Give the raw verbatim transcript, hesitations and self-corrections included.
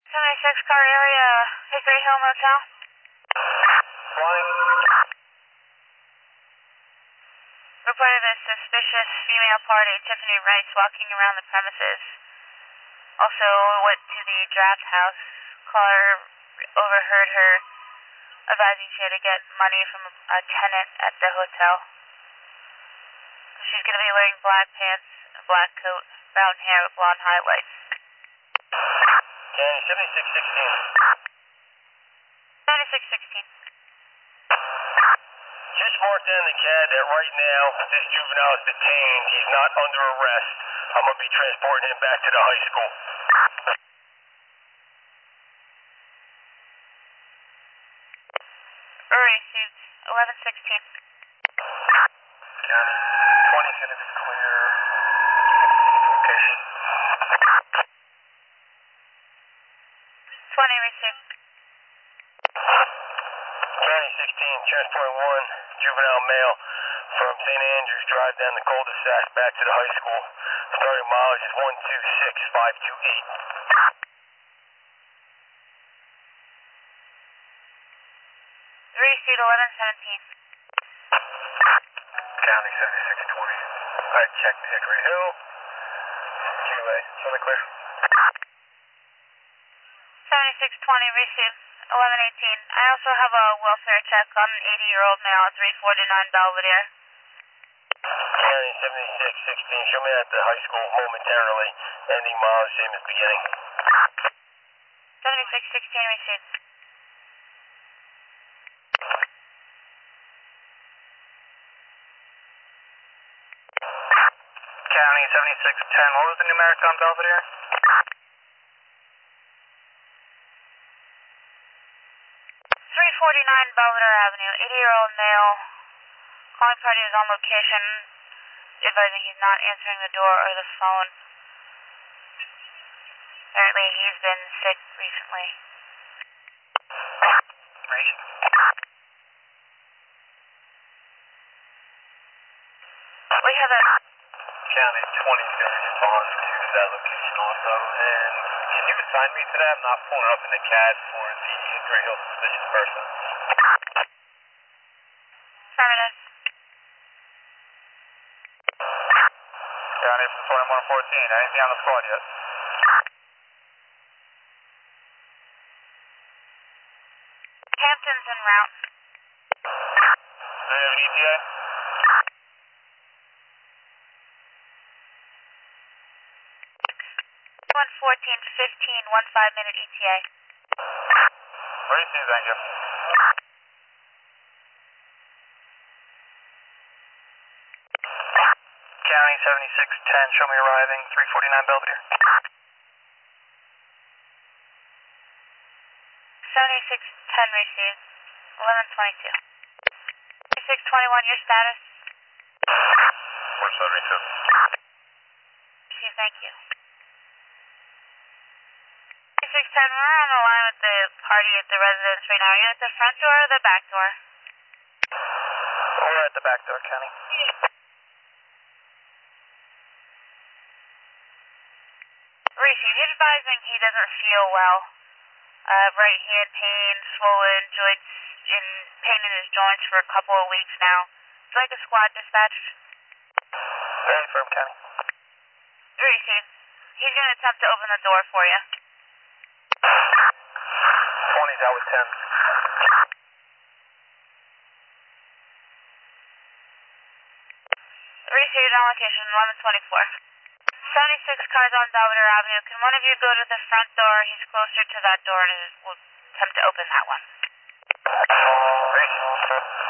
seventy-six car area, Hickory Hill Motel. Flying. Reported a suspicious female party, Tiffany Rice, walking around the premises. Also went to the draft house. Caller overheard her advising she had to get money from a tenant at the hotel. She's going to be wearing black pants, a black coat, brown hair with blonde highlights. Okay, seventy-six sixteen. seventy-six sixteen. Just marked down the C A D that right now this juvenile is detained. He's not under arrest. I'm going to be transporting him back to the high school. Received eleven sixteen. County twenty is going to be clear. Location. twenty received. County sixteen, transporting one juvenile male from Saint Andrews Drive down the cul-de-sac back to the high school. Starting mileage is one two six five two eight. Received eleven seventeen. County seventy-six twenty. I checked Hickory Hill. Q A, show me clear. seventy-six twenty received eleven eighteen. I also have a welfare check on an eighty-year-old male at three forty-nine Belvedere. County seventy-six sixteen, show me at the high school momentarily. Ending mileage, same as beginning. seventy-six sixteen received. County seventy-six ten, what was the numeric on Belvedere? three forty-nine Belvedere Avenue, eighty-year-old male. Calling party is on location, advising he's not answering the door or the phone. Apparently he's been sick recently. We have a... County twenty is going to respond to that location also. And can you assign me to that? I'm not pulling up in the C A D for the Hickory Hill suspicious person. Affirmative. County from twenty-one fourteen, anything on the squad yet? Hampton's en route. Do you have an E T A? one fourteen fifteen, one five minute E T A. Receive, thank you. County seventy-six ten, show me arriving, three forty-nine Belvedere. seventy-six ten received, eleven twenty-two. seventy-six twenty-one, your status? four seventy-two. Chief, thank you. seventy-six ten, we're on the line with the party at the residence right now. Are you at the front door or the back door? We're at the back door, County. Receive, he's advising he doesn't feel well. Uh, right hand pain, swollen joints, in pain in his joints for a couple of weeks now. It's like a squad dispatch. Very firm, County. Receive, he's going to attempt to open the door for you. twenty's out with ten. Received on location, eleven twenty-four. seventy-six cars on Belvedere Avenue. Can one of you go to the front door? He's closer to that door and we'll attempt to open that one. Receive.